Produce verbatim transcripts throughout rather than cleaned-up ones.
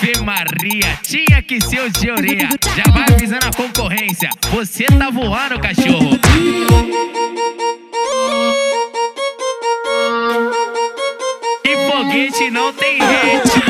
Ave Maria, tinha que ser o Georia. Já vai avisando a concorrência, você tá voando, cachorro. E foguete não tem rede.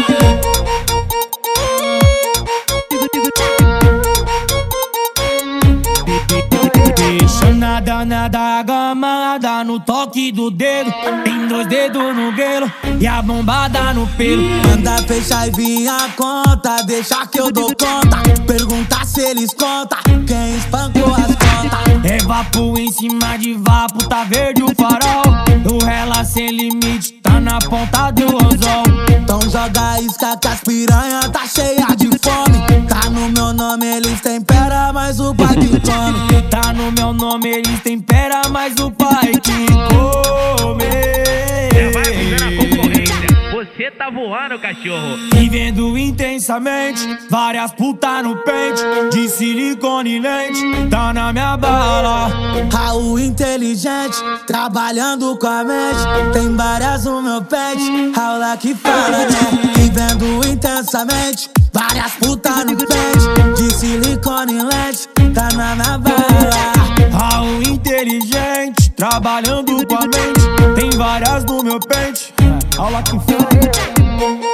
Deixa nada, nada agamada no toque do dedo. Tem dois dedos no grelo e a bombada no pelo. Manda fechar e vir a conta, deixa que eu dou conta. Pergunta se eles contam quem espancou as contas. É vapo em cima de vapo, tá verde o farol. O rela sem limite, tá na ponta do anzol. Então joga isca que as piranha tá cheia de fome. Tá no meu nome, eles temperam, mas o pai que come. Tá no meu nome, eles temperam, mas o pai que come. Já vai avisando a concorrência, você tá voando, cachorro. Vivendo intensamente, várias putas no pente, de silicone e lente, tá na minha bala. Raul inteligente, trabalhando com a mente. Tem várias no meu pente, Raul que fala, né? Vivendo intensamente, várias putas no pente, de silicone e lente, tá na minha bala. Raul inteligente, trabalhando com a mente. Tem várias no meu pente, aula que fala.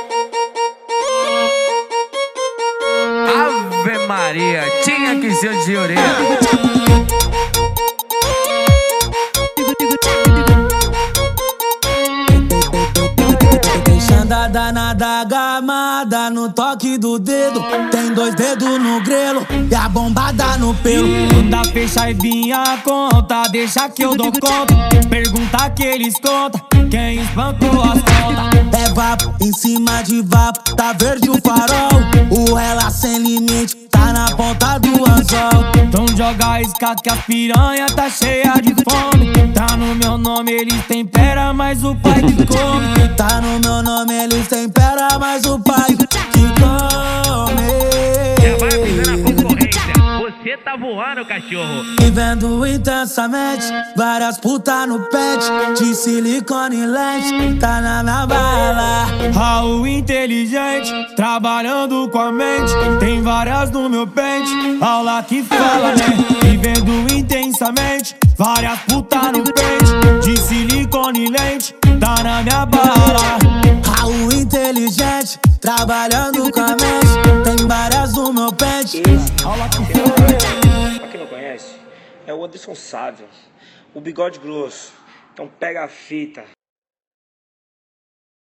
Ave Maria, tinha que ser o Georia. Deixando danada gamada no toque do dedo. Tem dois dedos no grelo e a bombada no pelo. Manda fechar e vir a conta, deixa que eu dou conta. Pergunta que eles contam quem espancou as contas. É vapo em cima de vapo, tá verde o farol. O rela sem limite, tá na ponta do anzol. Então joga isca que a piranha tá cheia de fome. Tá no meu nome, eles temperam, mas o pai que come. Tá no meu nome, eles temperam, mas o pai que come. Já vai avisando a concorrência, você tá voando, cachorro. Vivendo intensamente, várias putas no pente, de silicone e lente, tá na minha bala. Raul inteligente, trabalhando com a mente. Tem várias no meu pente, aula que fala, né? Vivendo intensamente, várias putas no pente, de silicone e lente, tá na minha bala. Raul inteligente, trabalhando com a mente. Tem várias no meu pente, aula que fala. Pra quem não conhece, é o Anderson Sávio, o bigode grosso. Então pega a fita.